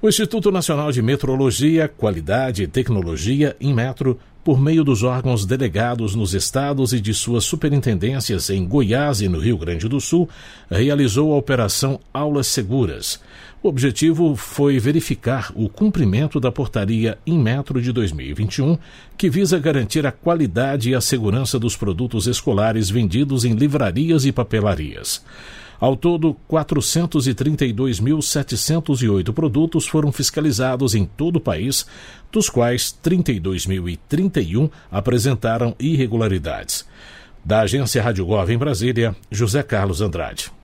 O Instituto Nacional de Metrologia, Qualidade e Tecnologia, Inmetro, por meio dos órgãos delegados nos estados e de suas superintendências em Goiás e no Rio Grande do Sul, realizou a Operação Aulas Seguras. O objetivo foi verificar o cumprimento da Portaria Inmetro de 2021, que visa garantir a qualidade e a segurança dos produtos escolares vendidos em livrarias e papelarias. Ao todo, 432.708 produtos foram fiscalizados em todo o país, dos quais 32.031 apresentaram irregularidades. Da Agência Rádio Gov em Brasília, José Carlos Andrade.